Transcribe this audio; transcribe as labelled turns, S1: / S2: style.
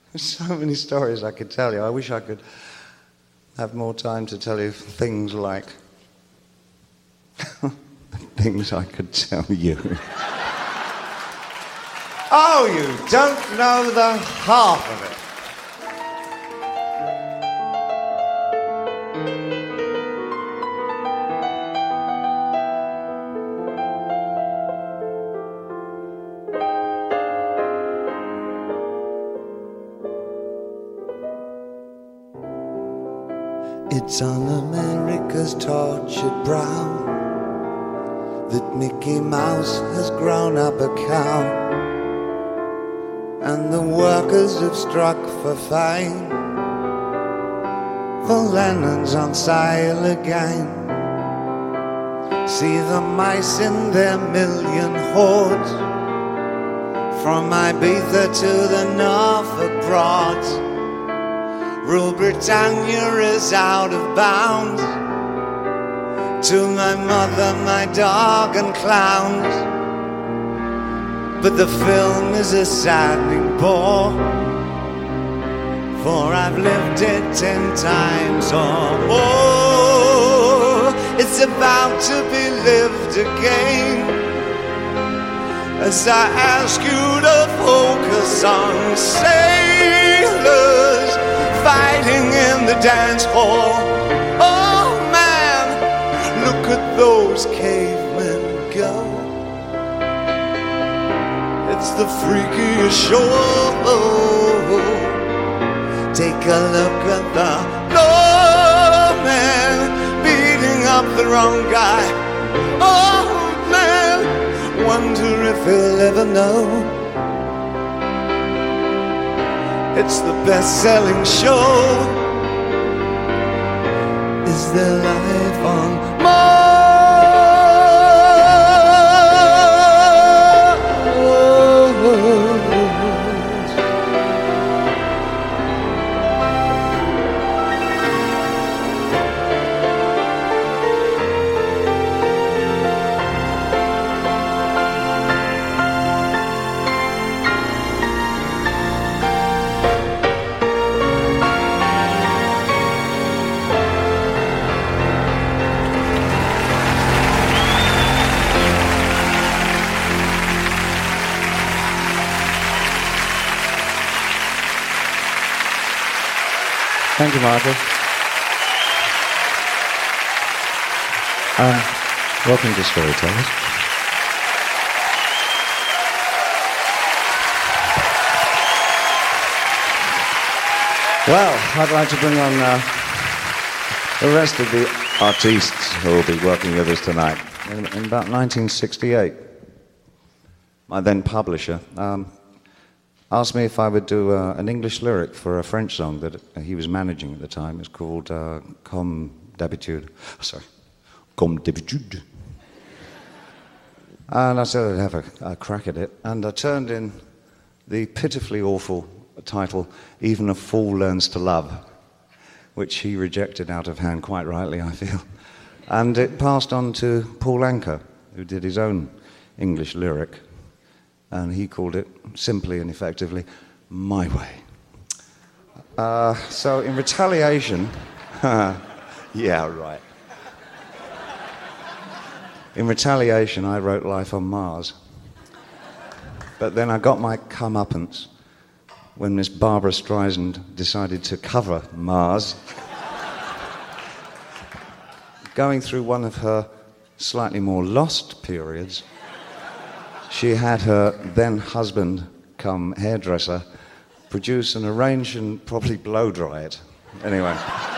S1: There's so many stories I could tell you. I wish I could have more time to tell you things like things I could tell you. Oh, you don't know the half of it. It's on America's tortured brow that Mickey Mouse has grown up a cow, and the workers have struck for fame, for Lennon's on sale again. See the mice in their million hordes, from Ibiza to the Norfolk Broads. Rule Britannia is out of bounds, to my mother, my dog and clowns. But the film is a saddening bore, for I've lived it 10 times or more. It's about to be lived again, as I ask you to focus on sailors fighting in the dance hall. Oh man, look at those cavemen go. It's the freakiest show. Take a look at the lawman beating up the wrong guy. Oh man, wonder if he'll ever know. It's the best-selling show. Is there life on Mars? Thank you, Marcus. Welcome to Storytellers. Well, I'd like to bring on the rest of the artistes who will be working with us tonight. In about 1968, my then publisher asked me if I would do an English lyric for a French song that he was managing at the time. It's called Comme d'habitude. Comme d'habitude. And I said I'd have a crack at it. And I turned in the pitifully awful title, Even a Fool Learns to Love, which he rejected out of hand, quite rightly, I feel. And it passed on to Paul Anka, who did his own English lyric. And he called it, simply and effectively, My Way. So in retaliation... yeah, right. In retaliation, I wrote Life on Mars. But then I got my comeuppance when Miss Barbara Streisand decided to cover Mars. Going through one of her slightly more lost periods, she had her then husband come hairdresser produce and arrange and probably blow dry it. Anyway.